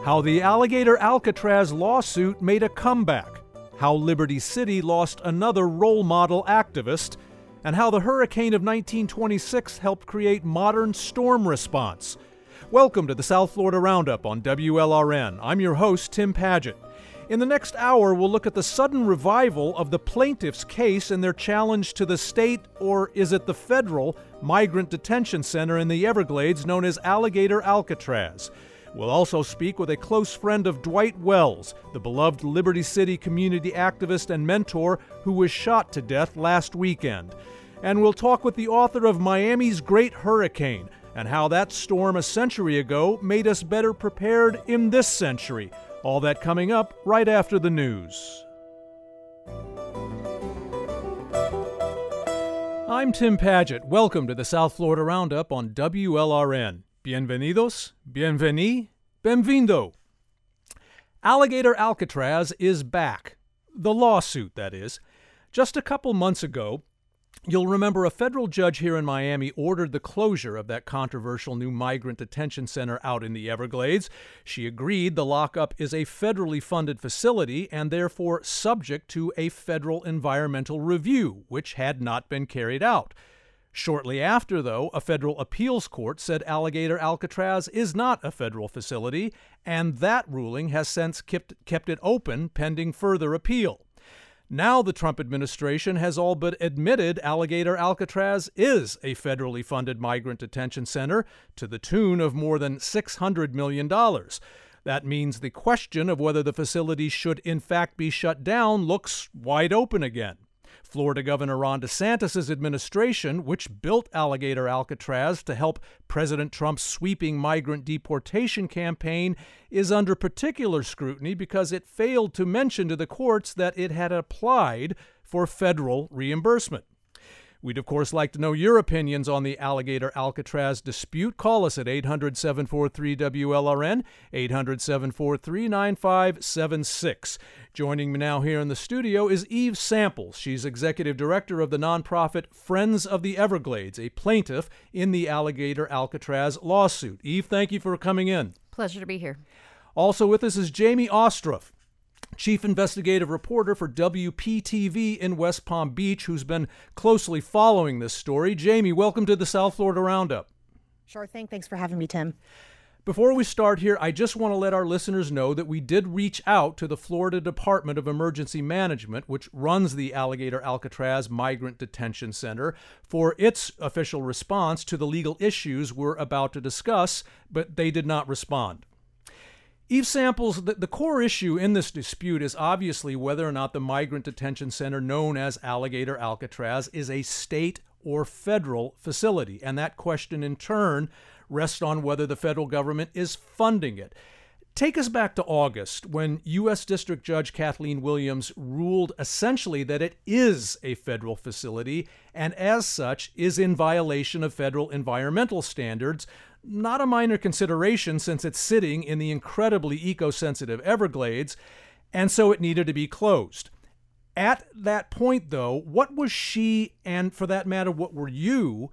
How the Alligator Alcatraz lawsuit made a comeback, how Liberty City lost another role model activist, and how the hurricane of 1926 helped create modern storm response. Welcome to the South Florida Roundup on WLRN. I'm your host, Tim Padgett. In the next hour, we'll look at the sudden revival of the plaintiff's case and their challenge to the state, or is it the federal, migrant detention center in the Everglades known as Alligator Alcatraz. We'll also speak with a close friend of Dwight Wells, the beloved Liberty City community activist and mentor who was shot to death last weekend. And we'll talk with the author of Miami's Great Hurricane and how that storm a century ago made us better prepared in this century. All that coming up right after the news. I'm Tim Padgett. Welcome to the South Florida Roundup on WLRN. Bienvenidos, bienveni, bienvenido. Alligator Alcatraz is back. The lawsuit, that is. Just a couple months ago, you'll remember a federal judge here in Miami ordered the closure of that controversial new migrant detention center out in the Everglades. She agreed the lockup is a federally funded facility and therefore subject to a federal environmental review, which had not been carried out. Shortly after, though, a federal appeals court said Alligator Alcatraz is not a federal facility, and that ruling has since kept it open pending further appeal. Now the Trump administration has all but admitted Alligator Alcatraz is a federally funded migrant detention center to the tune of more than $600 million. That means the question of whether the facility should in fact be shut down looks wide open again. Florida Governor Ron DeSantis' administration, which built Alligator Alcatraz to help President Trump's sweeping migrant deportation campaign, is under particular scrutiny because it failed to mention to the courts that it had applied for federal reimbursement. We'd, of course, like to know your opinions on the Alligator Alcatraz dispute. Call us at 800-743-WLRN, 800-743-9576. Joining me now here in the studio is Eve Samples. She's executive director of the nonprofit Friends of the Everglades, a plaintiff in the Alligator Alcatraz lawsuit. Eve, thank you for coming in. Pleasure to be here. Also with us is Jamie Ostroff, chief investigative reporter for WPTV in West Palm Beach, who's been closely following this story. Jamie, welcome to the South Florida Roundup. Sure thing. Thanks for having me, Tim. Before we start here, I just want to let our listeners know that we did reach out to the Florida Department of Emergency Management, which runs the Alligator Alcatraz Migrant Detention Center, for its official response to the legal issues we're about to discuss, but they did not respond. Eve Samples, the core issue in this dispute is obviously whether or not the migrant detention center known as Alligator Alcatraz is a state or federal facility, and that question in turn rests on whether the federal government is funding it. Take us back to August when U.S. District Judge Kathleen Williams ruled essentially that it is a federal facility and as such is in violation of federal environmental standards. Not a minor consideration since it's sitting in the incredibly eco-sensitive Everglades, and so it needed to be closed. At that point, though, what was she, and for that matter, what were you,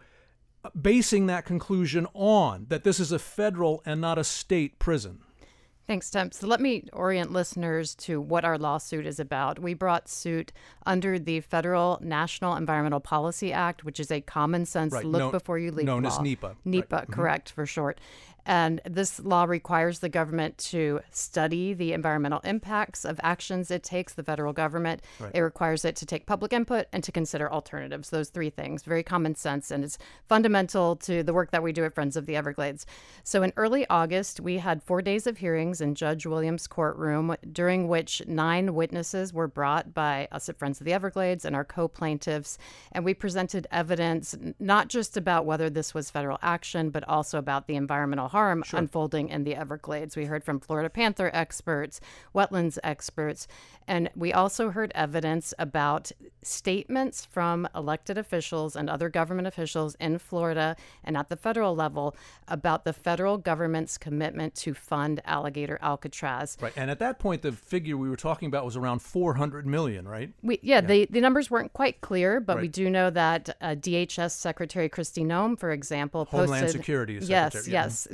basing that conclusion on, that this is a federal and not a state prison? Thanks, Tim. So let me orient listeners to what our lawsuit is about. We brought suit under the Federal National Environmental Policy Act, which is a common sense look before you leap known law. as NEPA. NEPA, right. Correct, for short. And this law requires the government to study the environmental impacts of actions it takes, the federal government. Right. It requires it to take public input and to consider alternatives. Those three things, very common sense, and it's fundamental to the work that we do at Friends of the Everglades. So in early August, we had 4 days of hearings in Judge Williams' courtroom, during which 9 witnesses were brought by us at Friends of the Everglades and our co-plaintiffs. And we presented evidence not just about whether this was federal action, but also about the environmental harm unfolding in the Everglades. We heard from Florida Panther experts, wetlands experts, and we also heard evidence about statements from elected officials and other government officials in Florida and at the federal level about the federal government's commitment to fund Alligator Alcatraz. Right, and at that point, the figure we were talking about was around $400 million, right? The numbers weren't quite clear, but Right. we do know that DHS Secretary Kristi Noem, for example, Homeland Security Secretary. Yes,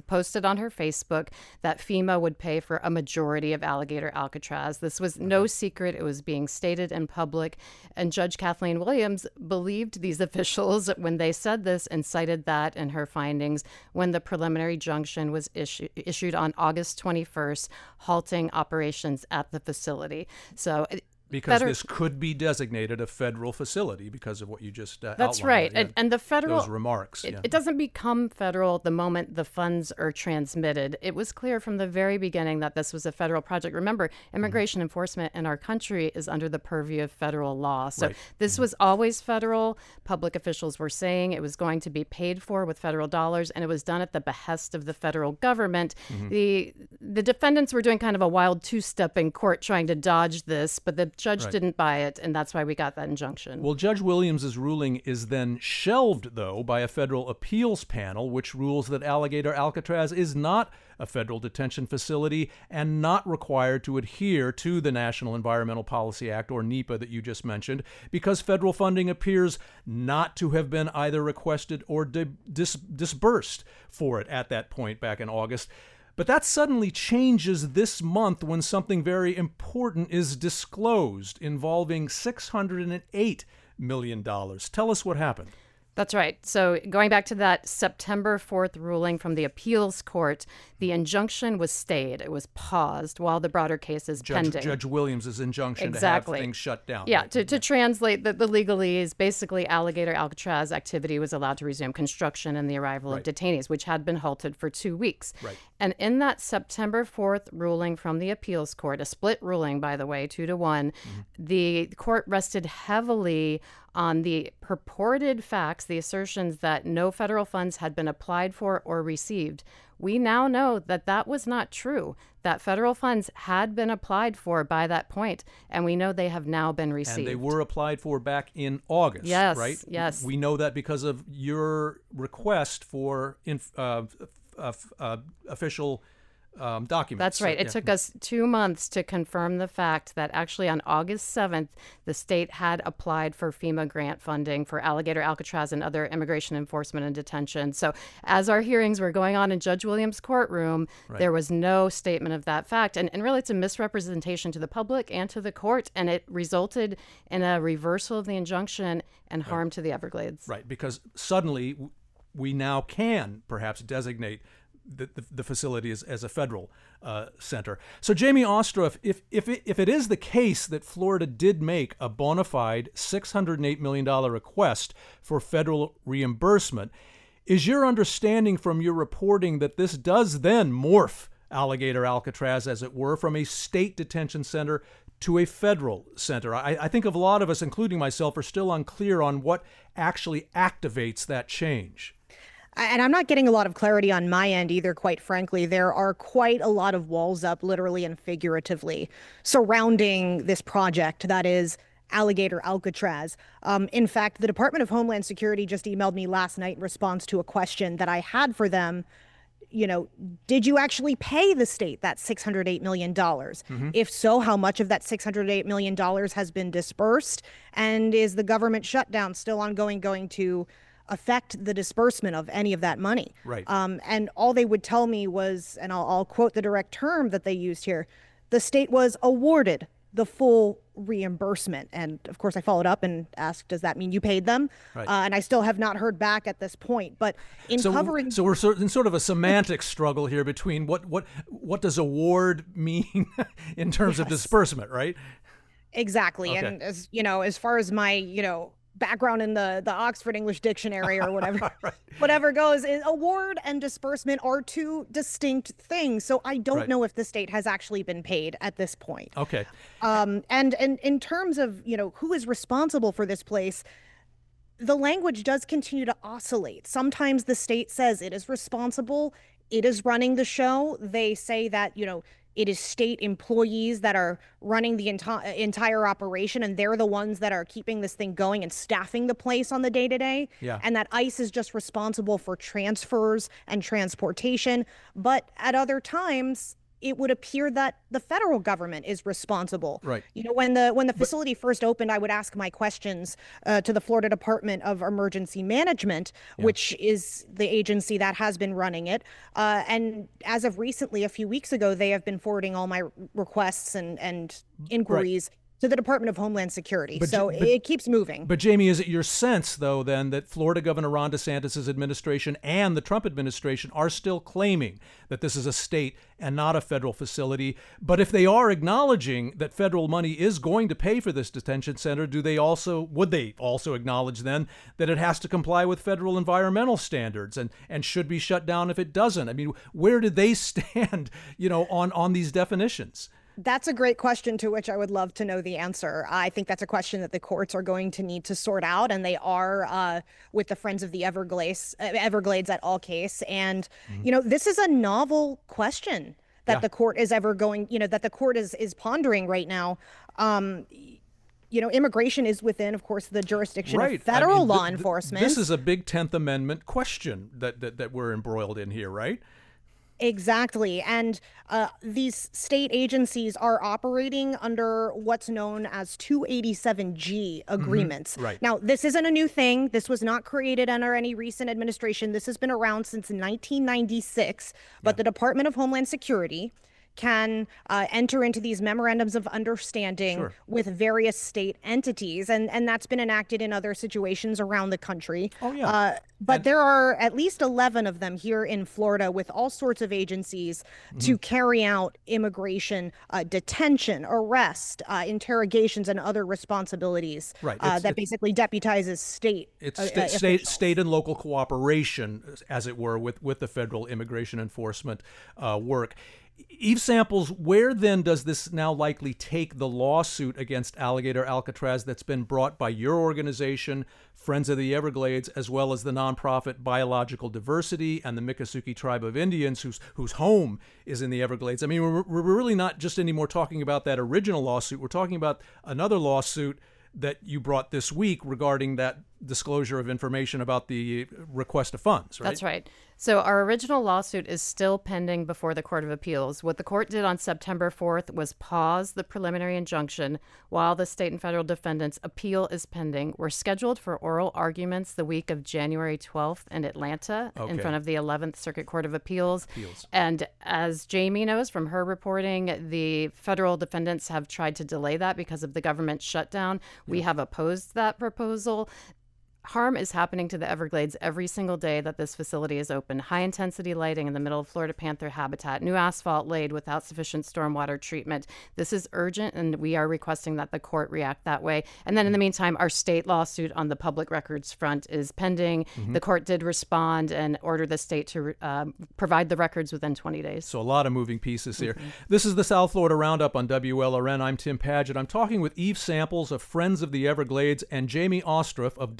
posted on her Facebook that FEMA would pay for a majority of Alligator Alcatraz. This was no secret. It was being stated in public. And Judge Kathleen Williams believed these officials when they said this and cited that in her findings when the preliminary injunction was issued on August 21st, halting operations at the facility. So because this could be designated a federal facility because of what you just outlined. That's right. Yeah, and the federal... Those remarks. It doesn't become federal the moment the funds are transmitted. It was clear from the very beginning that this was a federal project. Remember, immigration enforcement in our country is under the purview of federal law. So this was always federal. Public officials were saying it was going to be paid for with federal dollars, and it was done at the behest of the federal government. The defendants were doing kind of a wild two-step in court trying to dodge this, but the judge didn't buy it, and that's why we got that injunction. Well, Judge Williams's ruling is then shelved, though, by a federal appeals panel, which rules that Alligator Alcatraz is not a federal detention facility and not required to adhere to the National Environmental Policy Act, or NEPA, that you just mentioned, because federal funding appears not to have been either requested or disbursed for it at that point back in August. But that suddenly changes this month when something very important is disclosed involving $608 million. Tell us what happened. That's right. So going back to that September 4th ruling from the appeals court, the injunction was stayed. It was paused while the broader case is pending. Judge Williams' injunction to have things shut down. Yeah, to translate the legalese, basically Alligator Alcatraz activity was allowed to resume construction and the arrival of detainees, which had been halted for 2 weeks. Right. And in that September 4th ruling from the appeals court, a split ruling, by the way, 2-1, the court rested heavily on the purported facts, the assertions that no federal funds had been applied for or received. We now know that that was not true, that federal funds had been applied for by that point, and we know they have now been received. And they were applied for back in August, right? Yes. We know that because of your request for official documents. That's right. It took us 2 months to confirm the fact that actually on August 7th, the state had applied for FEMA grant funding for Alligator Alcatraz and other immigration enforcement and detention. So as our hearings were going on in Judge Williams' courtroom, there was no statement of that fact. And really, it's a misrepresentation to the public and to the court, and it resulted in a reversal of the injunction and harm to the Everglades. Right, because suddenly we now can perhaps designate the facility as a federal center. So, Jamie Ostroff, if it is the case that Florida did make a bona fide $608 million request for federal reimbursement, is your understanding from your reporting that this does then morph Alligator Alcatraz, as it were, from a state detention center to a federal center? I think a lot of us, including myself, are still unclear on what actually activates that change. And I'm not getting a lot of clarity on my end either, quite frankly. There are quite a lot of walls up, literally and figuratively, surrounding this project that is Alligator Alcatraz. In fact, the Department of Homeland Security just emailed me last night in response to a question that I had for them. You know, did you actually pay the state that $608 million? If so, how much of that $608 million has been dispersed? And is the government shutdown still ongoing, going to affect the disbursement of any of that money? Right. And all they would tell me was, and I'll quote the direct term that they used here, the state was awarded the full reimbursement. And of course, I followed up and asked, does that mean you paid them? Right. And I still have not heard back at this point. But So we're in sort of a semantic struggle here between what does award mean in terms of disbursement, right? Exactly. Okay. And as far as my, background in the Oxford English Dictionary or whatever, whatever goes, is award and disbursement are two distinct things. So I don't know if the state has actually been paid at this point. Okay. And in terms of, who is responsible for this place, the language does continue to oscillate. Sometimes the state says it is responsible, it is running the show. They say that, it is state employees that are running the entire operation, and they're the ones that are keeping this thing going and staffing the place on the day-to-day. Yeah. And that ICE is just responsible for transfers and transportation. But at other times, it would appear that the federal government is responsible. Right. You know, when the facility first opened, I would ask my questions to the Florida Department of Emergency Management, which is the agency that has been running it. And as of recently, a few weeks ago, they have been forwarding all my requests and inquiries to the Department of Homeland Security. It keeps moving. But Jamie, is it your sense, though, then, that Florida Governor Ron DeSantis' administration and the Trump administration are still claiming that this is a state and not a federal facility? But if they are acknowledging that federal money is going to pay for this detention center, would they also acknowledge then that it has to comply with federal environmental standards and should be shut down if it doesn't? I mean, where do they stand, on these definitions? That's a great question to which I would love to know the answer. I think that's a question that the courts are going to need to sort out, and they are with the Friends of the Everglades et al. Case. And, this is a novel question that the court is that the court is pondering right now. Immigration is within, of course, the jurisdiction of federal law enforcement. This is a big 10th Amendment question that we're embroiled in here, right? Exactly. And these state agencies are operating under what's known as 287G agreements. Right. Now, this isn't a new thing. This was not created under any recent administration. This has been around since 1996. But the Department of Homeland Security can enter into these memorandums of understanding with various state entities. And that's been enacted in other situations around the country. Oh, yeah. But there are at least 11 of them here in Florida with all sorts of agencies to carry out immigration, detention, arrest, interrogations, and other responsibilities that basically deputizes state. It's state and local cooperation, as it were, with the federal immigration enforcement work. Eve Samples, where then does this now likely take the lawsuit against Alligator Alcatraz that's been brought by your organization, Friends of the Everglades, as well as the nonprofit Biological Diversity and the Miccosukee Tribe of Indians, whose home is in the Everglades? I mean, we're really not just anymore talking about that original lawsuit. We're talking about another lawsuit that you brought this week regarding that disclosure of information about the request of funds, right? That's right. So our original lawsuit is still pending before the Court of Appeals. What the court did on September 4th was pause the preliminary injunction while the state and federal defendants' appeal is pending. We're scheduled for oral arguments the week of January 12th in Atlanta in front of the 11th Circuit Court of Appeals. And as Jamie knows from her reporting, the federal defendants have tried to delay that because of the government shutdown. We have opposed that proposal. Harm is happening to the Everglades every single day that this facility is open. High-intensity lighting in the middle of Florida panther habitat, new asphalt laid without sufficient stormwater treatment. This is urgent, and we are requesting that the court react that way. And then in the meantime, our state lawsuit on the public records front is pending. The court did respond and order the state to provide the records within 20 days. So a lot of moving pieces here. This is the South Florida Roundup on WLRN. I'm Tim Padgett. I'm talking with Eve Samples of Friends of the Everglades and Jamie Ostroff of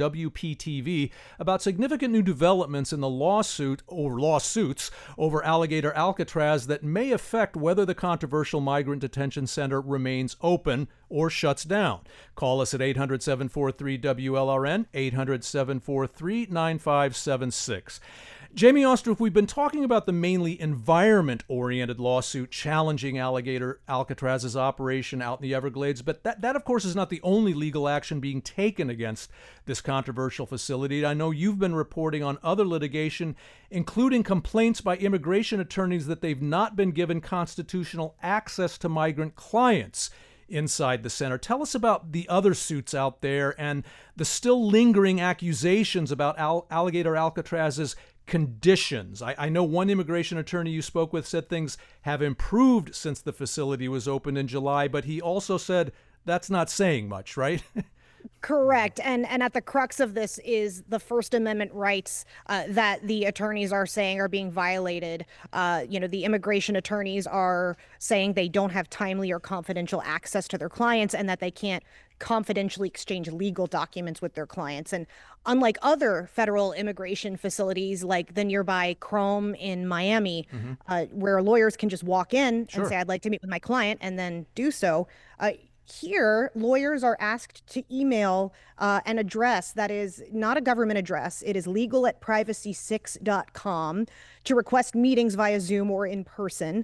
WPTV about significant new developments in the lawsuits over Alligator Alcatraz that may affect whether the controversial migrant detention center remains open or shuts down. Call us at 800-743-WLRN, 800-743-9576. Jamie Ostroff, we've been talking about the mainly environment-oriented lawsuit challenging Alligator Alcatraz's operation out in the Everglades, but that of course, is not the only legal action being taken against this controversial facility. I know you've been reporting on other litigation, including complaints by immigration attorneys that they've not been given constitutional access to migrant clients inside the center. Tell us about the other suits out there and the still lingering accusations about Alligator Alcatraz's conditions. I know one immigration attorney you spoke with said things have improved since the facility was opened in July, but he also said that's not saying much, right? Correct. And at the crux of this is the First Amendment rights that the attorneys are saying are being violated. The immigration attorneys are saying they don't have timely or confidential access to their clients and that they can't confidentially exchange legal documents with their clients. And unlike other federal immigration facilities like the nearby Chrome in Miami, where lawyers can just walk in and say, I'd like to meet with my client and then do so, Here, lawyers are asked to email an address that is not a government address. It is legal@privacy6.com to request meetings via Zoom or in person.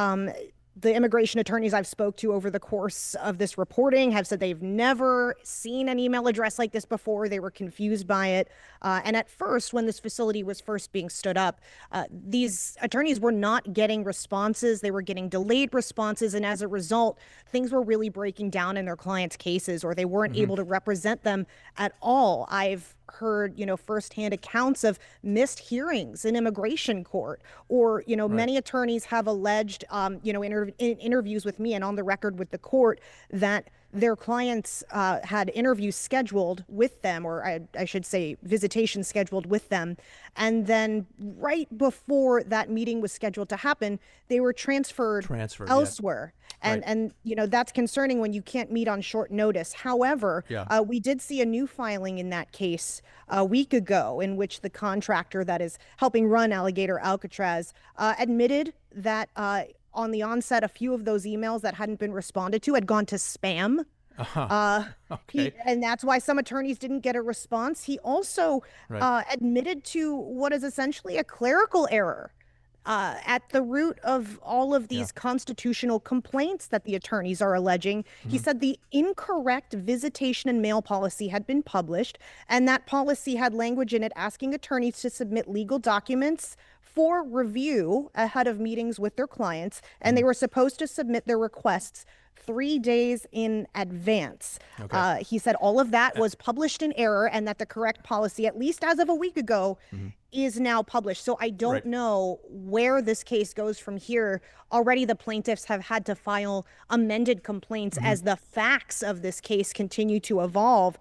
The immigration attorneys I've spoke to over the course of this reporting have said they've never seen an email address like this before. They were confused by it. And at first, when this facility was first being stood up, these attorneys were not getting responses. They were getting delayed responses. And as a result, things were really breaking down in their clients' cases, or they weren't able to represent them at all. I've heard, firsthand accounts of missed hearings in immigration court, or, many attorneys have alleged, in interviews with me and on the record with the court, that their clients had interviews scheduled with them, or I should say visitation scheduled with them. And then right before that meeting was scheduled to happen, they were transferred elsewhere. Yeah. And that's concerning when you can't meet on short notice. However, we did see a new filing in that case a week ago, in which the contractor that is helping run Alligator Alcatraz admitted that on the onset, a few of those emails that hadn't been responded to had gone to spam. Okay. And that's why some attorneys didn't get a response. He also admitted to what is essentially a clerical error at the root of all of these constitutional complaints that the attorneys are alleging. He said the incorrect visitation and mail policy had been published, and that policy had language in it asking attorneys to submit legal documents for review ahead of meetings with their clients, and they were supposed to submit their requests 3 days in advance. Okay. He said all of that was published in error, and that the correct policy, at least as of a week ago, is now published. So I don't know where this case goes from here. Already the plaintiffs have had to file amended complaints as the facts of this case continue to evolve.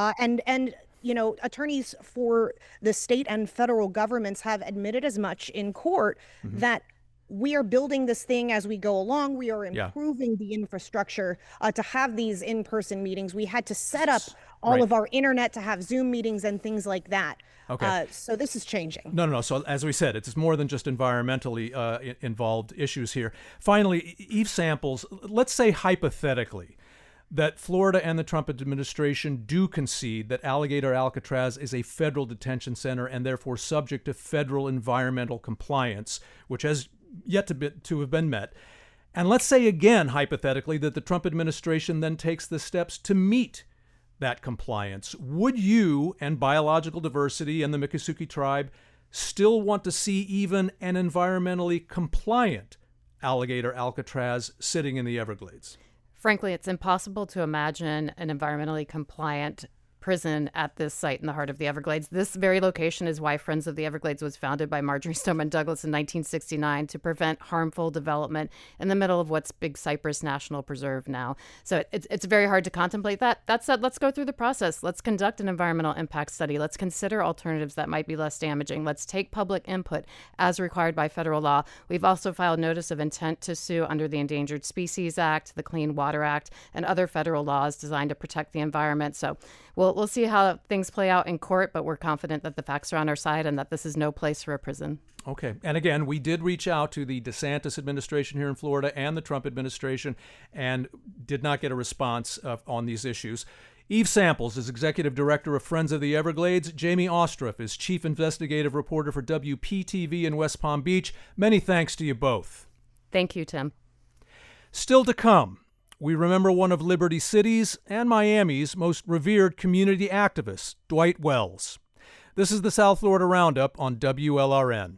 And attorneys for the state and federal governments have admitted as much in court, that we are building this thing as we go along. We are improving the infrastructure to have these in-person meetings. We had to set up all of our internet to have Zoom meetings and things like that. Okay. So this is changing. No. So as we said, it's more than just environmentally involved issues here. Finally, Eve Samples, let's say hypothetically that Florida and the Trump administration do concede that Alligator Alcatraz is a federal detention center and therefore subject to federal environmental compliance, which has yet to have been met. And let's say again, hypothetically, that the Trump administration then takes the steps to meet that compliance. Would you and biological diversity and the Miccosukee tribe still want to see even an environmentally compliant Alligator Alcatraz sitting in the Everglades? Frankly, it's impossible to imagine an environmentally compliant prison at this site in the heart of the Everglades. This very location is why Friends of the Everglades was founded by Marjorie Stoneman Douglas in 1969 to prevent harmful development in the middle of what's Big Cypress National Preserve now. So it's very hard to contemplate that. That said, let's go through the process. Let's conduct an environmental impact study. Let's consider alternatives that might be less damaging. Let's take public input as required by federal law. We've also filed notice of intent to sue under the Endangered Species Act, the Clean Water Act, and other federal laws designed to protect the environment. So we'll see how things play out in court, but we're confident that the facts are on our side and that this is no place for a prison. Okay. And again, we did reach out to the DeSantis administration here in Florida and the Trump administration and did not get a response on these issues. Eve Samples is executive director of Friends of the Everglades. Jamie Ostroff is chief investigative reporter for WPTV in West Palm Beach. Many thanks to you both. Thank you, Tim. Still to come, we remember one of Liberty City's and Miami's most revered community activists, Dwight Wells. This is the South Florida Roundup on WLRN.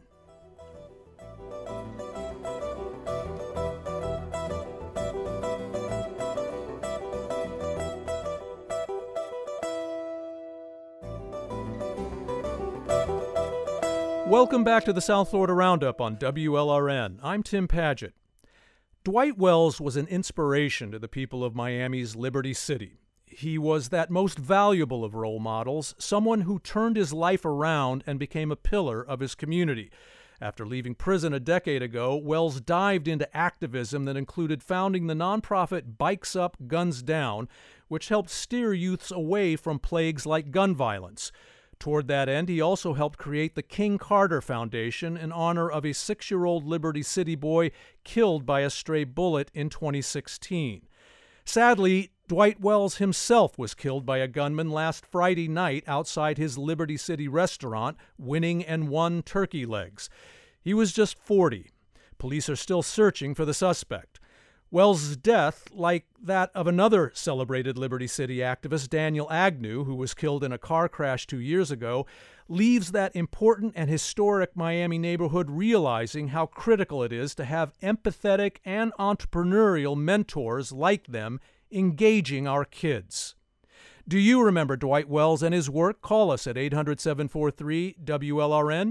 Welcome back to the South Florida Roundup on WLRN. I'm Tim Padgett. Dwight Wells was an inspiration to the people of Miami's Liberty City. He was that most valuable of role models, someone who turned his life around and became a pillar of his community. After leaving prison a decade ago, Wells dived into activism that included founding the nonprofit Bikes Up, Guns Down, which helped steer youths away from plagues like gun violence. Toward that end, he also helped create the King Carter Foundation in honor of a 6-year-old Liberty City boy killed by a stray bullet in 2016. Sadly, Dwight Wells himself was killed by a gunman last Friday night outside his Liberty City restaurant, Winning and One Turkey Legs. He was just 40. Police are still searching for the suspect. Wells' death, like that of another celebrated Liberty City activist, Daniel Agnew, who was killed in a car crash 2 years ago, leaves that important and historic Miami neighborhood realizing how critical it is to have empathetic and entrepreneurial mentors like them engaging our kids. Do you remember Dwight Wells and his work? Call us at 800-743-WLRN,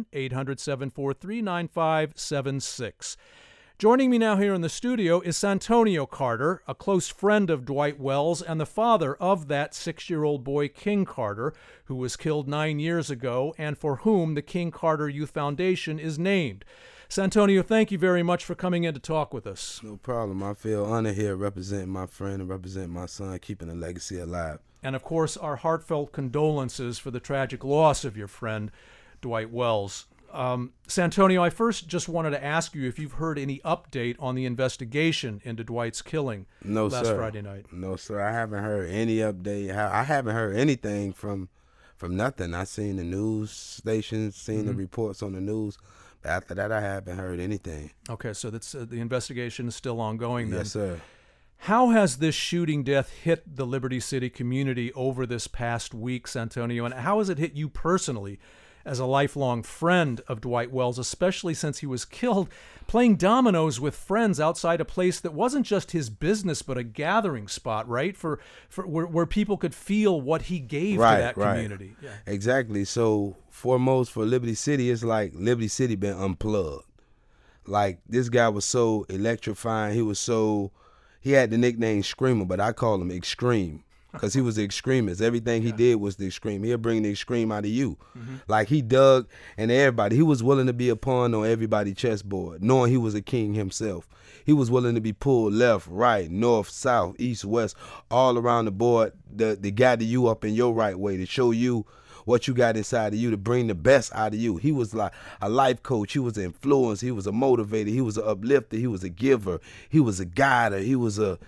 800-743-9576. Joining me now here in the studio is Santonio Carter, a close friend of Dwight Wells and the father of that 6-year-old boy, King Carter, who was killed 9 years ago and for whom the King Carter Youth Foundation is named. Santonio, thank you very much for coming in to talk with us. No problem. I feel honored here representing my friend and representing my son, keeping the legacy alive. And, of course, our heartfelt condolences for the tragic loss of your friend, Dwight Wells. Santonio, I first just wanted to ask you if you've heard any update on the investigation into Dwight's killing last Friday night. No, sir. I haven't heard any update. I haven't heard anything from nothing. I seen the news stations, seen the reports on the news. But after that, I haven't heard anything. Okay, so that's the investigation is still ongoing then. Yes, sir. How has this shooting death hit the Liberty City community over this past week, Santonio, and how has it hit you personally as a lifelong friend of Dwight Wells, especially since he was killed playing dominoes with friends outside a place that wasn't just his business but a gathering spot, right? For where people could feel what he gave to that community. Yeah. Exactly. So foremost for Liberty City, it's like Liberty City been unplugged. Like this guy was so electrifying. He had the nickname Screamer, but I call him Extreme. Because he was the extremist. Everything he did was the extreme. He'll bring the extreme out of you. Like he dug into everybody. He was willing to be a pawn on everybody's chessboard, knowing he was a king himself. He was willing to be pulled left, right, north, south, east, west, all around the board to gather you up in your right way, to show you what you got inside of you, to bring the best out of you. He was like a life coach. He was an influence. He was a motivator. He was an uplifter. He was a giver. He was a guider. He was a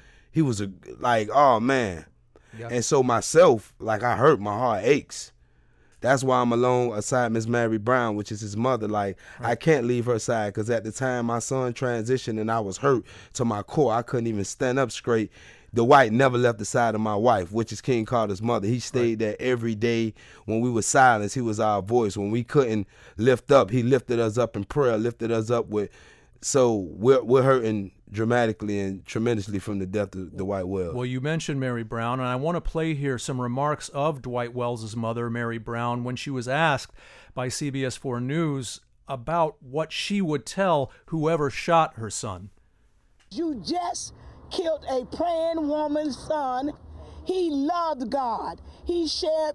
like, oh man. Yep. And so myself, like I hurt, my heart aches. That's why I'm alone aside Miss Mary Brown, which is his mother. Like, I can't leave her side because at the time my son transitioned and I was hurt to my core. I couldn't even stand up straight. Dwight never left the side of my wife, which is King Carter's mother. He stayed there every day. When we were silenced, he was our voice. When we couldn't lift up, he lifted us up in prayer, lifted us up with. So we're hurting dramatically and tremendously from the death of Dwight Wells. Well, you mentioned Mary Brown, and I want to play here some remarks of Dwight Wells' mother, Mary Brown, when she was asked by CBS 4 News about what she would tell whoever shot her son. You just killed a praying woman's son. He loved God. He shared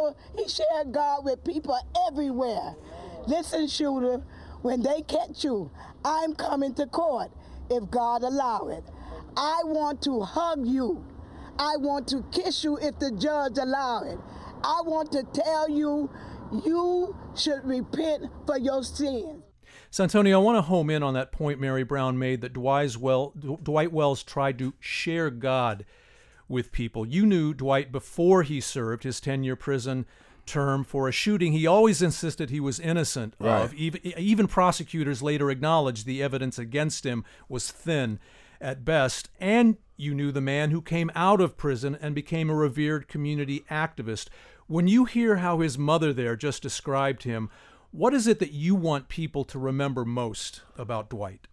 God with people everywhere. Listen, shooter, when they catch you, I'm coming to court if God allow it. I want to hug you. I want to kiss you if the judge allow it. I want to tell you, you should repent for your sins. Santonio, I want to home in on that point Mary Brown made that Dwight Wells tried to share God with people. You knew Dwight before he served his 10-year prison term for a shooting he always insisted he was innocent of. Even prosecutors later acknowledged the evidence against him was thin at best. And you knew the man who came out of prison and became a revered community activist. When you hear how his mother there just described him, what is it that you want people to remember most about Dwight?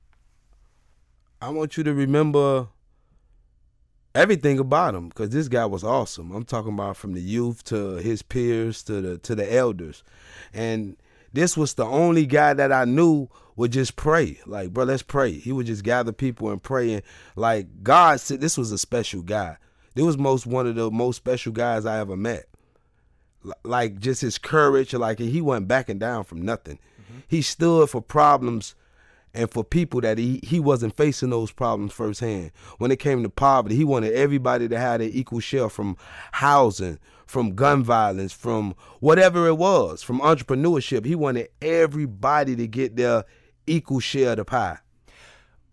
I want you to remember everything about him, because this guy was awesome. I'm talking about from the youth to his peers to the elders. And this was the only guy that I knew would just pray. Like, bro, let's pray. He would just gather people and pray. And like God said, this was a special guy. This was one of the most special guys I ever met. Like just his courage, like he wasn't backing down from nothing. He stood for problems and for people that he wasn't facing those problems firsthand. When it came to poverty, he wanted everybody to have their equal share, from housing, from gun violence, from whatever it was, from entrepreneurship. He wanted everybody to get their equal share of the pie.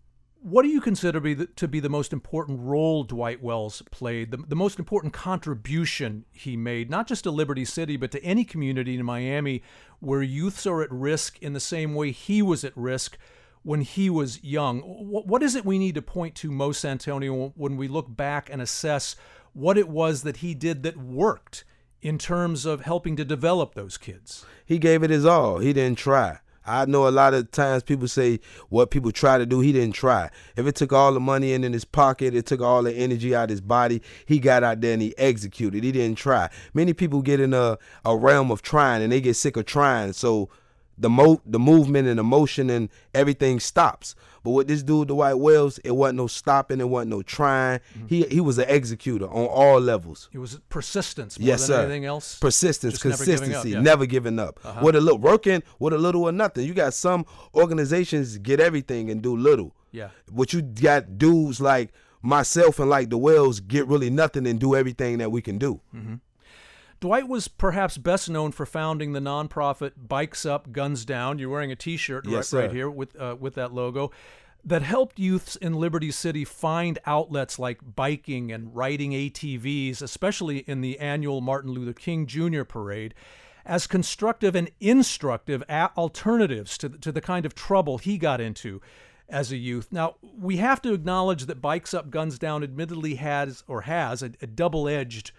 What do you consider to be the most important role Dwight Wells played, the most important contribution he made, not just to Liberty City, but to any community in Miami where youths are at risk in the same way he was at risk when he was young? What is it we need to point to most, Santonio, when we look back and assess what it was that he did that worked in terms of helping to develop those kids? He gave it his all. He didn't try. I know a lot of times people say what people try to do, he didn't try. If it took all the money in his pocket, it took all the energy out of his body, he got out there and he executed. He didn't try. Many people get in a realm of trying and they get sick of trying. So the movement and emotion and everything stops. But with this dude, Dwight Wells, it wasn't no stopping, it wasn't no trying. He was an executor on all levels. It was persistence more than anything else. Persistence, Just consistency, never giving up. With a little working, with a little or nothing. You got some organizations get everything and do little. Yeah. But you got dudes like myself and like the Wells get really nothing and do everything that we can do. Mm-hmm. Dwight was perhaps best known for founding the nonprofit Bikes Up, Guns Down. You're wearing a T-shirt right here with that logo that helped youths in Liberty City find outlets like biking and riding ATVs, especially in the annual Martin Luther King Jr. parade, as constructive and instructive alternatives to the kind of trouble he got into as a youth. Now, we have to acknowledge that Bikes Up, Guns Down admittedly has a double-edged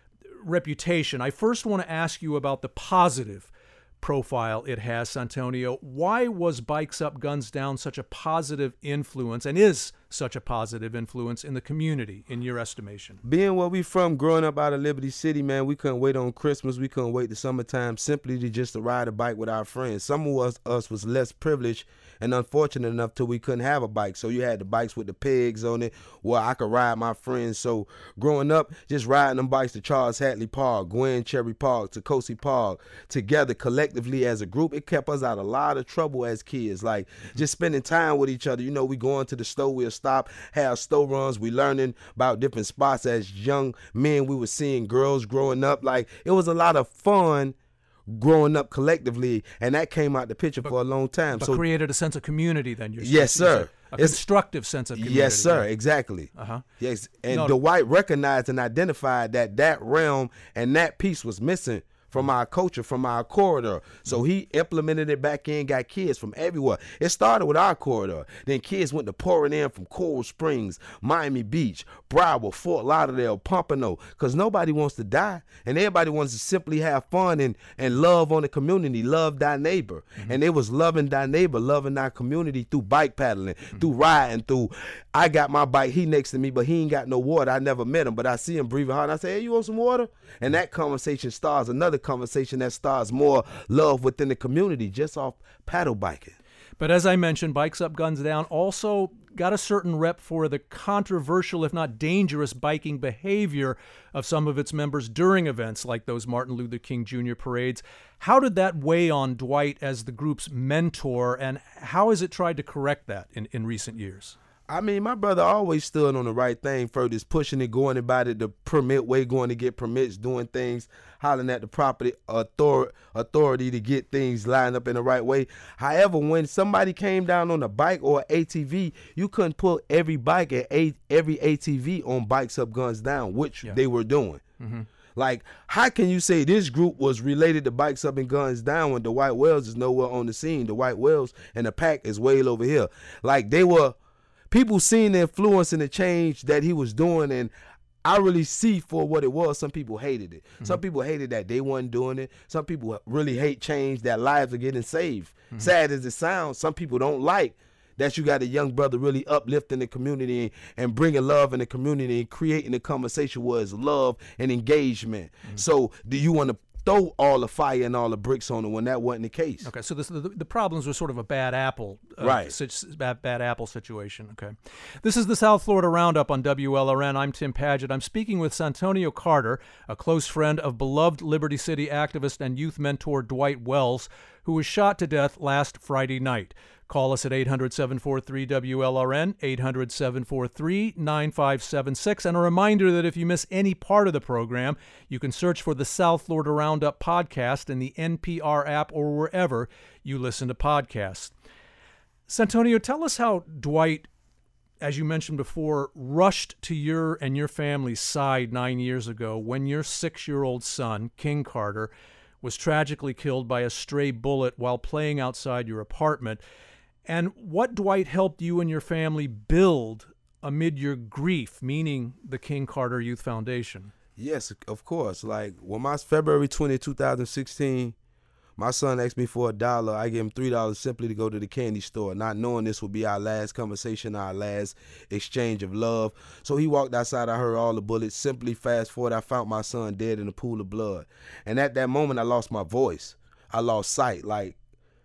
reputation. I first want to ask you about the positive profile it has, Santonio. Why was Bikes Up, Guns Down such a positive influence, and is such a positive influence in the community, in your estimation? Being where we from, growing up out of Liberty City, man, we couldn't wait on Christmas. We couldn't wait the summertime simply to ride a bike with our friends. Some of us was less privileged and unfortunate enough till we couldn't have a bike. So you had the bikes with the pegs on it where I could ride my friends. So growing up, just riding them bikes to Charles Hatley Park, Gwen Cherry Park, to Cosi Park, together collectively as a group, it kept us out of a lot of trouble as kids. Like just spending time with each other. You know, we going to the store, we'll stop, have store runs. We learning about different spots as young men. We were seeing girls growing up. Like it was a lot of fun growing up collectively, and that came out the picture for a long time. But created a sense of community then, yes, sir. A constructive sense of community. Yes, sir, exactly. Yes, and Dwight recognized and identified that realm and that piece was missing from our culture, from our corridor. So he implemented it back in, got kids from everywhere. It started with our corridor. Then kids went to pouring in from Coral Springs, Miami Beach, Broward, Fort Lauderdale, Pompano, because nobody wants to die. And everybody wants to simply have fun and love on the community, love thy neighbor. And it was loving thy neighbor, loving our community through bike paddling, through riding, through, I got my bike, he next to me, but he ain't got no water. I never met him, but I see him breathing hard. And I say, hey, you want some water? And that conversation starts another conversation that starts more love within the community just off paddle biking. But as I mentioned, Bikes Up, Guns Down also got a certain rep for the controversial, if not dangerous, biking behavior of some of its members during events like those Martin Luther King Jr. parades. How did that weigh on Dwight as the group's mentor, and how has it tried to correct that in recent years? I mean, my brother always stood on the right thing, furthest pushing it, going about it the permit way, going to get permits, doing things, hollering at the property authority to get things lined up in the right way. However, when somebody came down on a bike or an ATV, you couldn't put every bike and every ATV on Bikes Up, Guns Down, which they were doing. Like, how can you say this group was related to Bikes Up and Guns Down when Dwight Wells is nowhere on the scene? Dwight Wells and the pack is way over here. Like, they were... People seen the influence and the change that he was doing, and I really see for what it was. Some people hated it. Some people hated that they wasn't doing it. Some people really hate change, that lives are getting saved. Sad as it sounds, some people don't like that you got a young brother really uplifting the community and bringing love in the community and creating a conversation where it's love and engagement. So do you want to throw all the fire and all the bricks on it when that wasn't the case? Okay, so the problems were sort of a bad apple, right? Bad apple situation. Okay, this is the South Florida Roundup on WLRN. I'm Tim Padgett. I'm speaking with Santonio Carter, a close friend of beloved Liberty City activist and youth mentor Dwight Wells, who was shot to death last Friday night. Call us at 800-743-WLRN, 800-743-9576. And a reminder that if you miss any part of the program, you can search for the South Florida Roundup podcast in the NPR app or wherever you listen to podcasts. Santonio, tell us how Dwight as you mentioned before, rushed to your and your family's side 9 years ago when your 6-year-old son, King Carter, was tragically killed by a stray bullet while playing outside your apartment. And what, Dwight, helped you and your family build amid your grief, meaning the King Carter Youth Foundation? Yes, of course. Like, when my February 20, 2016, my son asked me for $1, I gave him $3 simply to go to the candy store, not knowing this would be our last conversation, our last exchange of love. So he walked outside, I heard all the bullets. Simply fast forward, I found my son dead in a pool of blood. And at that moment, I lost my voice. I lost sight. Like,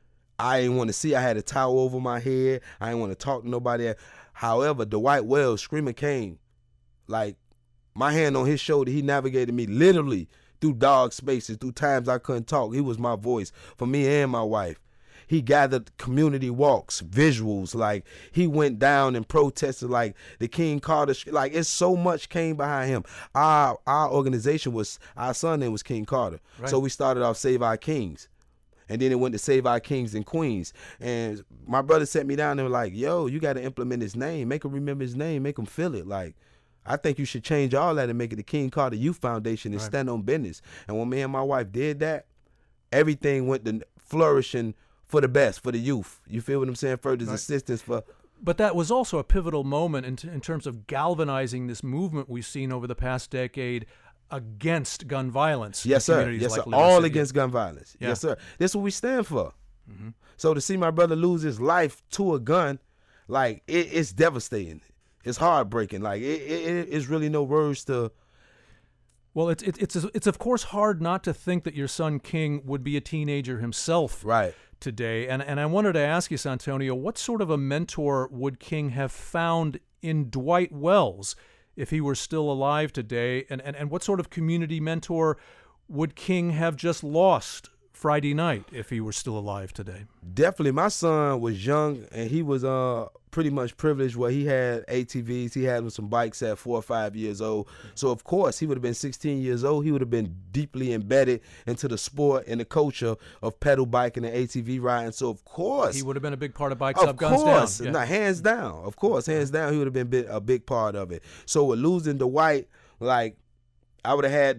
I didn't want to see. I had a towel over my head. I didn't want to talk to nobody. However, Dwight Wells, Screamer, came. Like, my hand on his shoulder, he navigated me literally through dark spaces, through times I couldn't talk. He was my voice for me and my wife. He gathered community walks, visuals, like he went down and protested like the King Carter, like it's so much came behind him. Our organization was, our son name was King Carter. Right. So we started off Save Our Kings. And then it went to Save Our Kings and Queens. And my brother sat me down and was like, yo, you got to implement his name. Make him remember his name. Make him feel it. Like, I think you should change all that and make it the King Carter Youth Foundation and stand on business. And when me and my wife did that, everything went to flourishing for the best, for the youth. You feel what I'm saying? Further assistance for... But that was also a pivotal moment in terms of galvanizing this movement we've seen over the past decade against gun violence. Yes, sir. Yes, like sir. All against gun violence. Yeah. Yes, sir. This is what we stand for. Mm-hmm. So to see my brother lose his life to a gun, like, it's devastating. It's heartbreaking. Like, it's really no words to... Well, it's of course hard not to think that your son King would be a teenager himself today. And I wanted to ask you, Santonio, what sort of a mentor would King have found in Dwight Wells if he were still alive today? And what sort of community mentor would King have just lost Friday night if he were still alive today? Definitely. My son was young, and he was pretty much privileged where he had ATVs. He had some bikes at 4 or 5 years old. So, of course, he would have been 16 years old. He would have been deeply embedded into the sport and the culture of pedal biking and ATV riding. So, of course. He would have been a big part of Bikes Up, Guns Down. Of course. No, hands down. Of course. Hands down, he would have been a big part of it. So, with losing Dwight, like, I would have had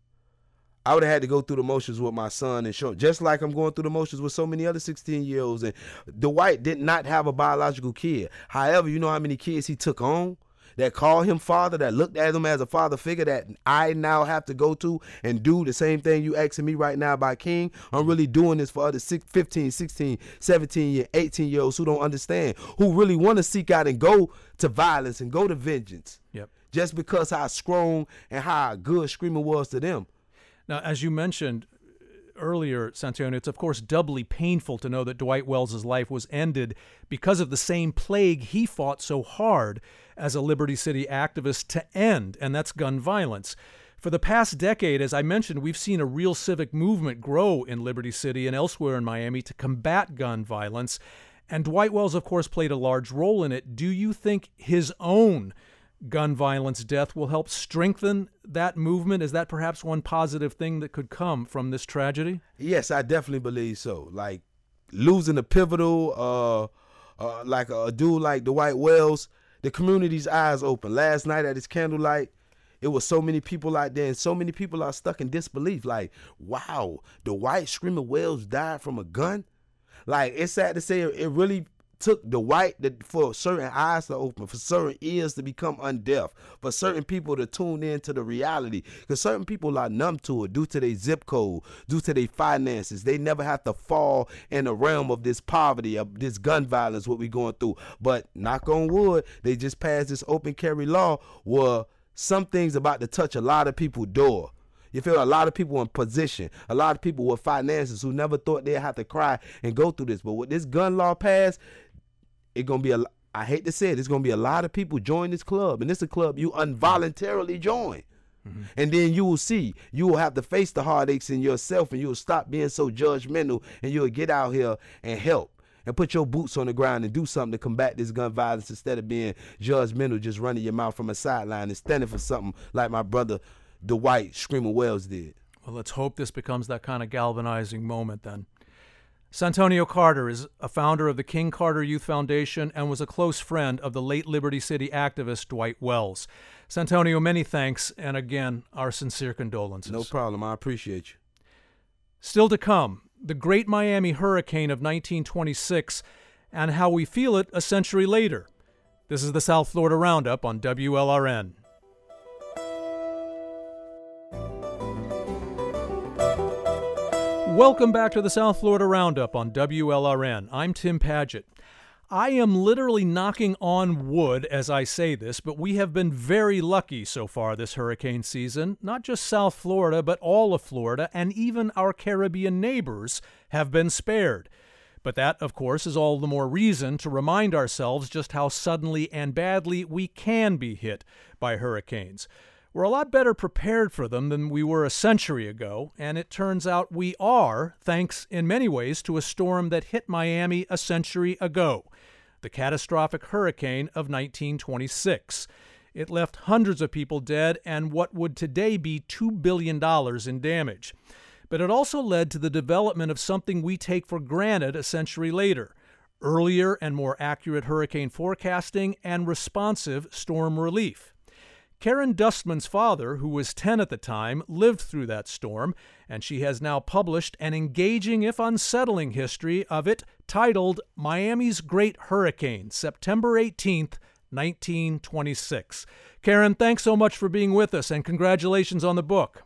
to go through the motions with my son and show, just like I'm going through the motions with so many other 16-year-olds. And Dwight did not have a biological kid. However, you know how many kids he took on that called him father, that looked at him as a father figure that I now have to go to and do the same thing you asking me right now about King. I'm really doing this for other 15, 16, 17, 18-year-olds who don't understand, who really want to seek out and go to violence and go to vengeance. Yep. Just because how strong and how good Screamer was to them. Now, as you mentioned earlier, Santonio, it's of course doubly painful to know that Dwight Wells' life was ended because of the same plague he fought so hard as a Liberty City activist to end, and that's gun violence. For the past decade, as I mentioned, we've seen a real civic movement grow in Liberty City and elsewhere in Miami to combat gun violence, and Dwight Wells, of course, played a large role in it. Do you think his own gun violence death will help strengthen that movement? Is that perhaps one positive thing that could come from this tragedy? Yes, I definitely believe so. Like, losing a pivotal, like a dude like Dwight Wells, the community's eyes open. Last night at his candlelight, it was so many people out there, and so many people are stuck in disbelief. Like, wow, Dwight Screamer Wells died from a gun? Like, it's sad to say it really took Dwight for certain eyes to open, for certain ears to become undeaf, for certain people to tune into the reality. Because certain people are numb to it due to their zip code, due to their finances. They never have to fall in the realm of this poverty, of this gun violence, what we're going through. But knock on wood, they just passed this open carry law where some things about to touch a lot of people's door. You feel a lot of people in position, a lot of people with finances who never thought they'd have to cry and go through this. But with this gun law passed, it's going to be I hate to say it, it's going to be a lot of people join this club. And this is a club you involuntarily join. Mm-hmm. And then you will see, you will have to face the heartaches in yourself, and you will stop being so judgmental, and you will get out here and help and put your boots on the ground and do something to combat this gun violence instead of being judgmental, just running your mouth from a sideline and standing for something like my brother Dwight Screamer Wells did. Well, let's hope this becomes that kind of galvanizing moment then. Santonio Carter is a founder of the King Carter Youth Foundation and was a close friend of the late Liberty City activist Dwight Wells. Santonio, many thanks, and again, our sincere condolences. No problem. I appreciate you. Still to come, the Great Miami Hurricane of 1926 and how we feel it a century later. This is the South Florida Roundup on WLRN. Welcome back to the South Florida Roundup on WLRN. I'm Tim Padgett. I am literally knocking on wood as I say this, but we have been very lucky so far this hurricane season. Not just South Florida, but all of Florida, and even our Caribbean neighbors have been spared. But that, of course, is all the more reason to remind ourselves just how suddenly and badly we can be hit by hurricanes. We're a lot better prepared for them than we were a century ago, and it turns out we are, thanks in many ways to a storm that hit Miami a century ago, the catastrophic hurricane of 1926. It left hundreds of people dead and what would today be $2 billion in damage. But it also led to the development of something we take for granted a century later: earlier and more accurate hurricane forecasting and responsive storm relief. Karen Dustman's father, who was 10 at the time, lived through that storm, and she has now published an engaging, if unsettling, history of it titled Miami's Great Hurricane, September 18th, 1926. Karen, thanks so much for being with us, and congratulations on the book.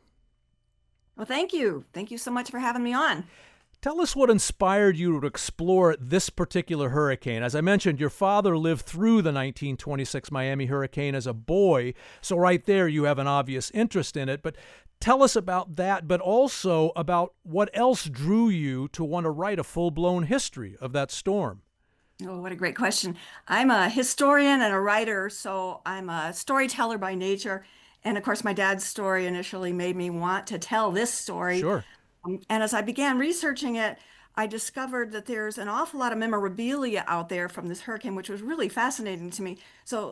Well, thank you. Thank you so much for having me on. Tell us what inspired you to explore this particular hurricane. As I mentioned, your father lived through the 1926 Miami hurricane as a boy, so right there you have an obvious interest in it. But tell us about that, but also about what else drew you to want to write a full-blown history of that storm. Oh, what a great question. I'm a historian and a writer, so I'm a storyteller by nature. And of course, my dad's story initially made me want to tell this story. Sure. And as I began researching it, I discovered that there's an awful lot of memorabilia out there from this hurricane, which was really fascinating to me. So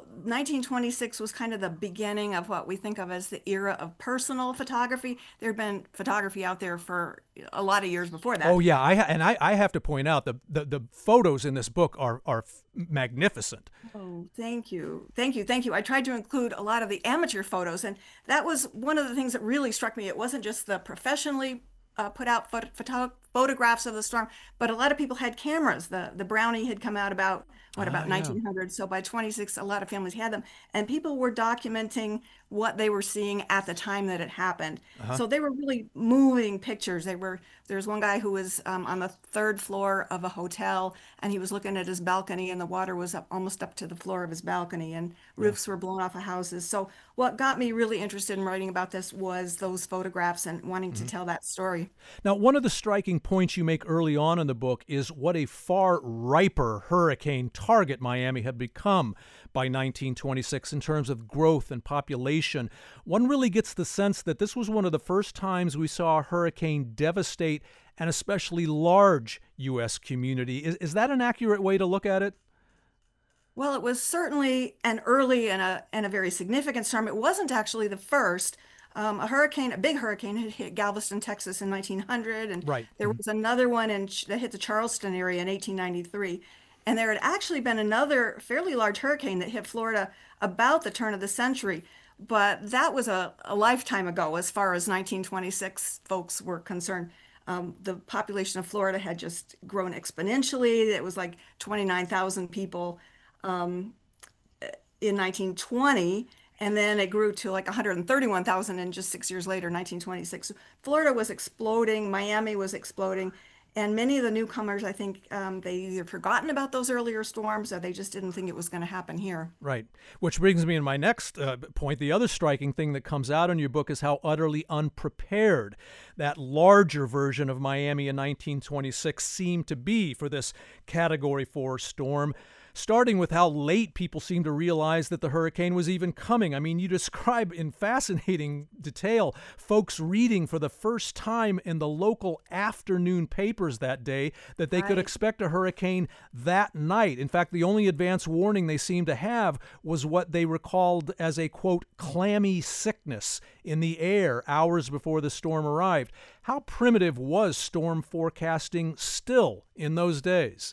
1926 was kind of the beginning of what we think of as the era of personal photography. There had been photography out there for a lot of years before that. Oh, yeah. I have to point out the photos in this book are magnificent. Oh, thank you. Thank you. Thank you. I tried to include a lot of the amateur photos, and that was one of the things that really struck me. It wasn't just the professionally put out photographs of the storm, but a lot of people had cameras. The Brownie had come out about 1900. So by 26, a lot of families had them, and people were documenting what they were seeing at the time that it happened. So they were really moving pictures. There's one guy who was on the third floor of a hotel, and he was looking at his balcony, and the water was almost up to the floor of his balcony, and roofs were blown off of houses. So what got me really interested in writing about this was those photographs and wanting to tell that story. Now, one of the striking points you make early on in the book is what a far riper hurricane target Miami had become by 1926 in terms of growth and population. One really gets the sense that this was one of the first times we saw a hurricane devastate an especially large U.S. community. Is that an accurate way to look at it? Well, it was certainly an early and a very significant storm. It wasn't actually the first. A big hurricane had hit Galveston, Texas in 1900, and there was another one that hit the Charleston area in 1893. And there had actually been another fairly large hurricane that hit Florida about the turn of the century. But that was a lifetime ago as far as 1926 folks were concerned. The population of Florida had just grown exponentially. It was like 29,000 people in 1920. And then it grew to like 131,000 and just 6 years later, 1926. Florida was exploding. Miami was exploding. And many of the newcomers, I think they either forgotten about those earlier storms or they just didn't think it was going to happen here. Right. Which brings me to my next point. The other striking thing that comes out in your book is how utterly unprepared that larger version of Miami in 1926 seemed to be for this Category 4 storm. starting with how late people seemed to realize that the hurricane was even coming. I mean, you describe in fascinating detail folks reading for the first time in the local afternoon papers that day that they could expect a hurricane that night. In fact, the only advance warning they seemed to have was what they recalled as a, quote, clammy sickness in the air hours before the storm arrived. How primitive was storm forecasting still in those days?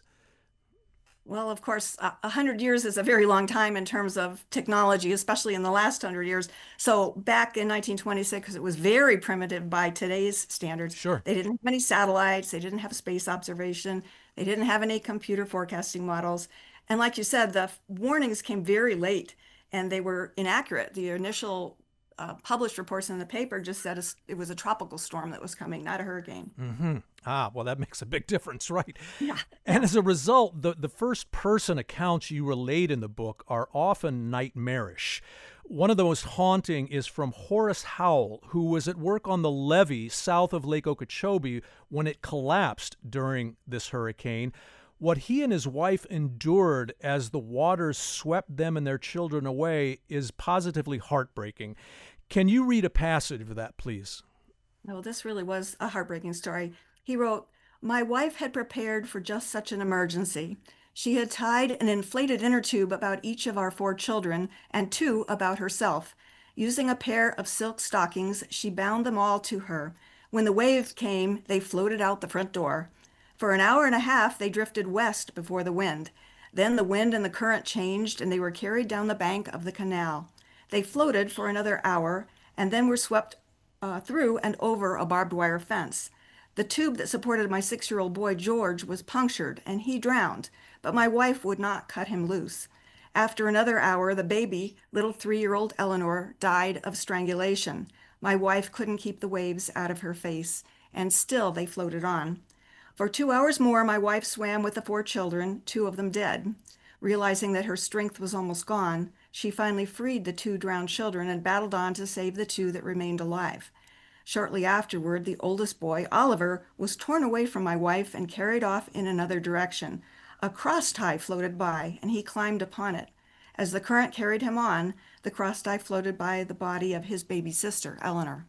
Well, of course, 100 years is a very long time in terms of technology, especially in the last 100 years. So back in 1926, it was very primitive by today's standards. Sure. They didn't have any satellites. They didn't have space observation. They didn't have any computer forecasting models. And like you said, the warnings came very late and they were inaccurate. The initial published reports in the paper just said it was a tropical storm that was coming, not a hurricane. Mm-hmm. Well, that makes a big difference, right? Yeah. And as a result, the first-person accounts you relate in the book are often nightmarish. One of the most haunting is from Horace Howell, who was at work on the levee south of Lake Okeechobee when it collapsed during this hurricane. What he and his wife endured as the waters swept them and their children away is positively heartbreaking. Can you read a passage of that, please? Well, this really was a heartbreaking story. He wrote, "My wife had prepared for just such an emergency. She had tied an inflated inner tube about each of our 4 children and 2 about herself. Using a pair of silk stockings, she bound them all to her. When the wave came, they floated out the front door. For an hour and a half, they drifted west before the wind. Then the wind and the current changed, and they were carried down the bank of the canal. They floated for another hour, and then were swept through and over a barbed wire fence. The tube that supported my 6-year-old boy, George, was punctured, and he drowned, but my wife would not cut him loose. After another hour, the baby, little 3-year-old Eleanor, died of strangulation. My wife couldn't keep the waves out of her face, and still they floated on. For 2 hours more, my wife swam with the 4 children, 2 of them dead. Realizing that her strength was almost gone, she finally freed the 2 drowned children and battled on to save the 2 that remained alive. Shortly afterward, the oldest boy, Oliver, was torn away from my wife and carried off in another direction. A cross tie floated by, and he climbed upon it. As the current carried him on, the cross tie floated by the body of his baby sister, Eleanor."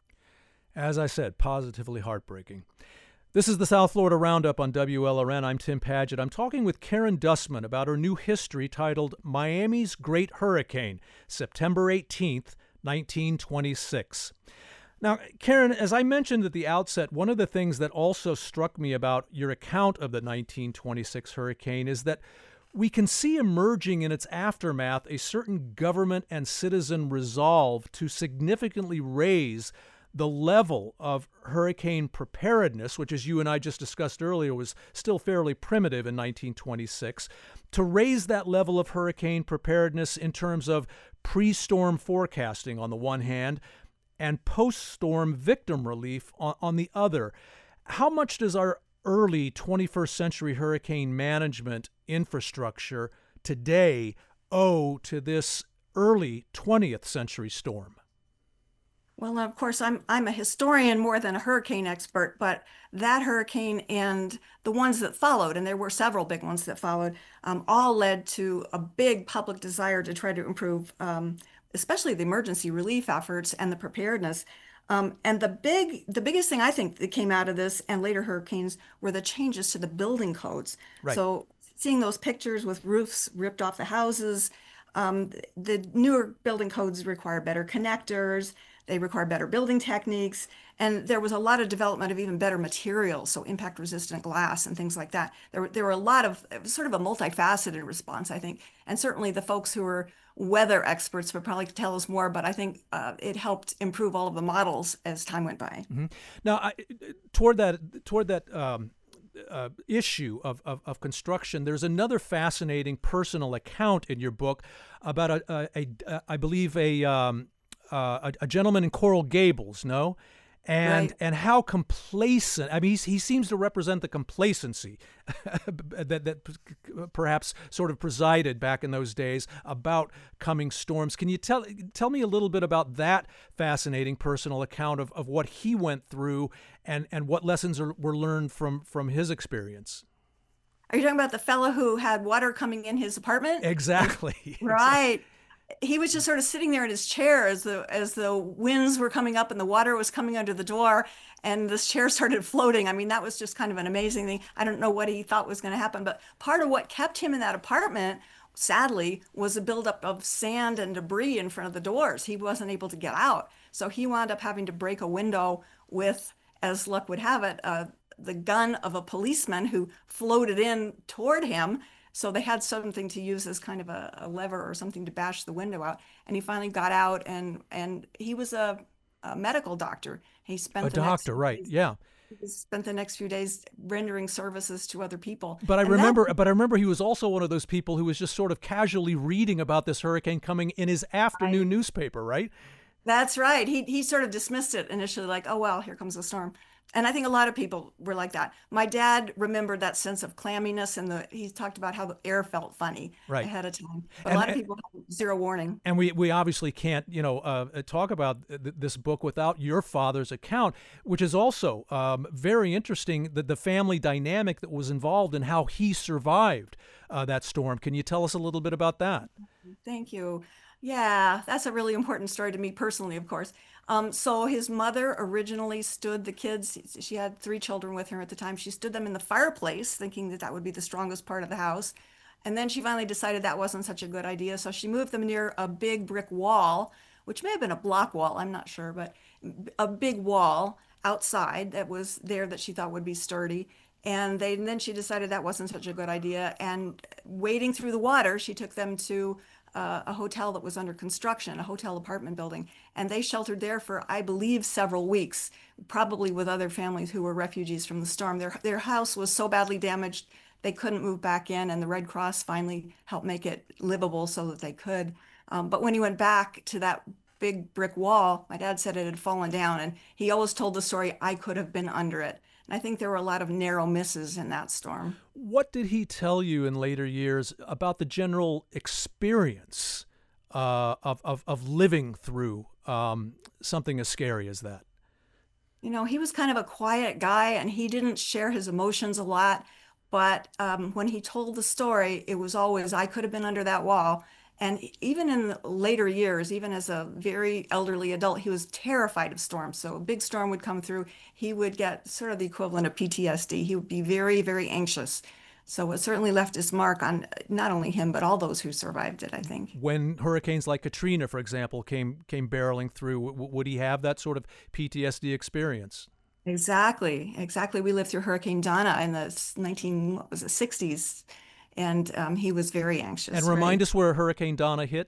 As I said, positively heartbreaking. This is the South Florida Roundup on WLRN. I'm Tim Padgett. I'm talking with Karen Dussman about her new history titled Miami's Great Hurricane, September 18th, 1926. Now, Karen, as I mentioned at the outset, one of the things that also struck me about your account of the 1926 hurricane is that we can see emerging in its aftermath a certain government and citizen resolve to significantly raise the level of hurricane preparedness, which, as you and I just discussed earlier, was still fairly primitive in 1926, to raise that level of hurricane preparedness in terms of pre-storm forecasting on the one hand and post-storm victim relief on the other. How much does our early 21st century hurricane management infrastructure today owe to this early 20th century storm? Well, of course, I'm a historian more than a hurricane expert, but that hurricane and the ones that followed, and there were several big ones that followed, all led to a big public desire to try to improve, especially the emergency relief efforts and the preparedness. And the biggest thing I think that came out of this and later hurricanes were the changes to the building codes. Right. So seeing those pictures with roofs ripped off the houses, the newer building codes require better connectors. They require better building techniques, and there was a lot of development of even better materials, so impact-resistant glass and things like that. There were a lot of, it was sort of a multifaceted response, I think, and certainly the folks who were weather experts would probably tell us more, but I think it helped improve all of the models as time went by. Mm-hmm. Now, toward that issue of construction, there's another fascinating personal account in your book about I believe a gentleman in Coral Gables, no? And how complacent, I mean, he seems to represent the complacency that perhaps sort of presided back in those days about coming storms. Can you tell me a little bit about that fascinating personal account of what he went through and what lessons were learned from his experience? Are you talking about the fellow who had water coming in his apartment? Exactly. Right. He was just sort of sitting there in his chair as the winds were coming up and the water was coming under the door, and this chair started floating. I mean, that was just kind of an amazing thing. I don't know what he thought was going to happen, but part of what kept him in that apartment, sadly, was a buildup of sand and debris in front of the doors. He wasn't able to get out. So he wound up having to break a window with, as luck would have it, the gun of a policeman who floated in toward him. So they had something to use as kind of a lever or something to bash the window out. And he finally got out, and he was a medical doctor. He spent A doctor, right? Yeah. He spent the next few days rendering services to other people. But I remember he was also one of those people who was just sort of casually reading about this hurricane coming in his afternoon newspaper, right? That's right. He sort of dismissed it initially, like, oh, well, here comes the storm. And I think a lot of people were like that. My dad remembered that sense of clamminess, and he talked about how the air felt funny ahead of time. But a lot of people had zero warning. And we obviously can't, talk about this book without your father's account, which is also very interesting, the family dynamic that was involved and how he survived that storm. Can you tell us a little bit about that? Thank you. Yeah, that's a really important story to me personally, of course. So his mother originally stood the kids. She had 3 children with her at the time. She stood them in the fireplace, thinking that that would be the strongest part of the house. And then she finally decided that wasn't such a good idea. So she moved them near a big brick wall, which may have been a block wall, I'm not sure, but a big wall outside that was there that she thought would be sturdy. And then she decided that wasn't such a good idea. And wading through the water, she took them to a hotel that was under construction, a hotel apartment building. And they sheltered there for, I believe, several weeks, probably with other families who were refugees from the storm. Their house was so badly damaged, they couldn't move back in. And the Red Cross finally helped make it livable so that they could. But when he went back to that big brick wall, my dad said it had fallen down. And he always told the story, I could have been under it. And I think there were a lot of narrow misses in that storm. What did he tell you in later years about the general experience of living through something as scary as that? You know, he was kind of a quiet guy, and he didn't share his emotions a lot. But when he told the story, it was always, I could have been under that wall. And even in later years, even as a very elderly adult, he was terrified of storms. So a big storm would come through, he would get sort of the equivalent of PTSD. He would be very, very anxious. So it certainly left its mark on not only him, but all those who survived it, I think. When hurricanes like Katrina, for example, came barreling through, would he have that sort of PTSD experience? Exactly. We lived through Hurricane Donna in the 60s. And he was very anxious. And remind us where Hurricane Donna hit?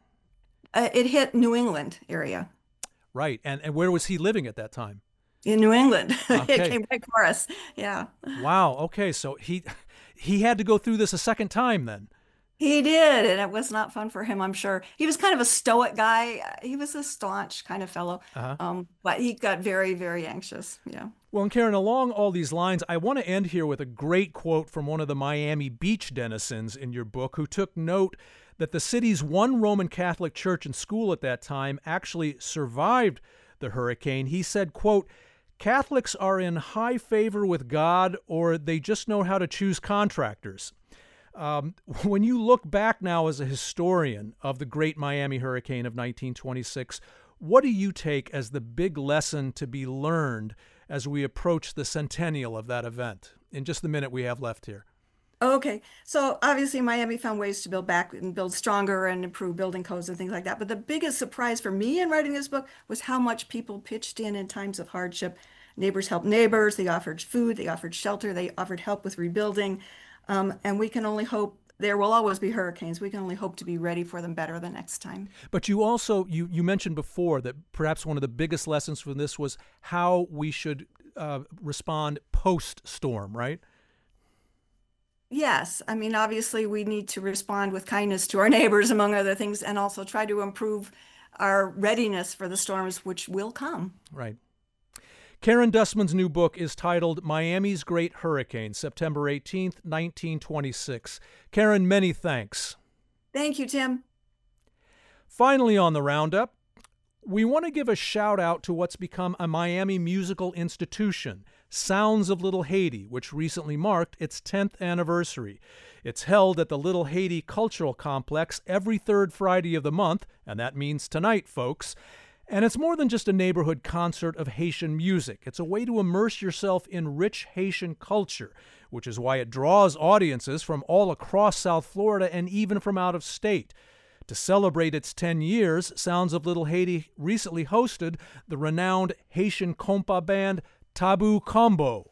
It hit New England area. Right. And where was he living at that time? In New England. Okay. It came right for us. Yeah. Wow. Okay. So he had to go through this a second time then. He did, and it was not fun for him, I'm sure. He was kind of a stoic guy. He was a staunch kind of fellow, but he got very, very anxious. Yeah. Well, and Karen, along all these lines, I want to end here with a great quote from one of the Miami Beach denizens in your book, who took note that the city's one Roman Catholic church and school at that time actually survived the hurricane. He said, quote, "Catholics are in high favor with God, or they just know how to choose contractors." When you look back now as a historian of the great Miami hurricane of 1926, what do you take as the big lesson to be learned as we approach the centennial of that event? In just the minute we have left here. Okay, so obviously Miami found ways to build back and build stronger and improve building codes and things like that. But the biggest surprise for me in writing this book was how much people pitched in times of hardship. Neighbors helped neighbors, they offered food, they offered shelter, they offered help with rebuilding. And we can only hope, there will always be hurricanes. We can only hope to be ready for them better the next time. But you also, you mentioned before that perhaps one of the biggest lessons from this was how we should respond post-storm, right? Yes. I mean, obviously we need to respond with kindness to our neighbors, among other things, and also try to improve our readiness for the storms which will come. Right. Karen Dussman's new book is titled Miami's Great Hurricane, September 18th, 1926. Karen, many thanks. Thank you, Tim. Finally on the roundup, we want to give a shout out to what's become a Miami musical institution, Sounds of Little Haiti, which recently marked its 10th anniversary. It's held at the Little Haiti Cultural Complex every third Friday of the month, and that means tonight, folks. And it's more than just a neighborhood concert of Haitian music. It's a way to immerse yourself in rich Haitian culture, which is why it draws audiences from all across South Florida and even from out of state. To celebrate its 10 years, Sounds of Little Haiti recently hosted the renowned Haitian compa band Tabou Combo.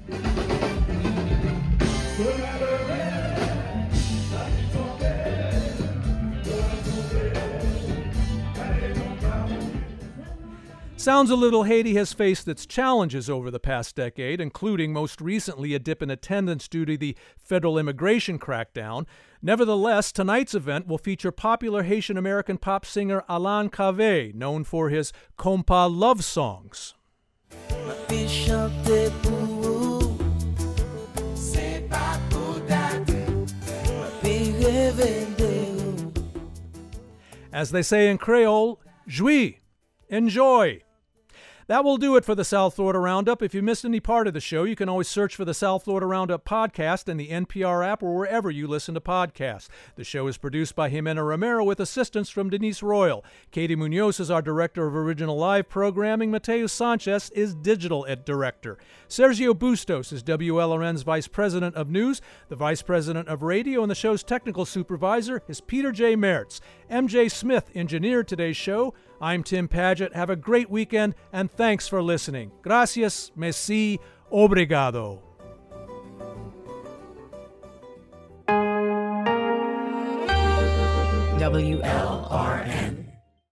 Sounds of Little Haiti has faced its challenges over the past decade, including most recently a dip in attendance due to the federal immigration crackdown. Nevertheless, tonight's event will feature popular Haitian-American pop singer Alain Cave, known for his compa love songs. As they say in Creole, jouis, enjoy. That will do it for the South Florida Roundup. If you missed any part of the show, you can always search for the South Florida Roundup podcast in the NPR app or wherever you listen to podcasts. The show is produced by Jimena Romero with assistance from Denise Royal. Katie Munoz is our director of original live programming. Mateo Sanchez is digital ed director. Sergio Bustos is WLRN's vice president of news. The vice president of radio and the show's technical supervisor is Peter J. Mertz. MJ Smith engineered today's show. I'm Tim Padgett. Have a great weekend, and thanks for listening. Gracias, merci, obrigado. WLRN.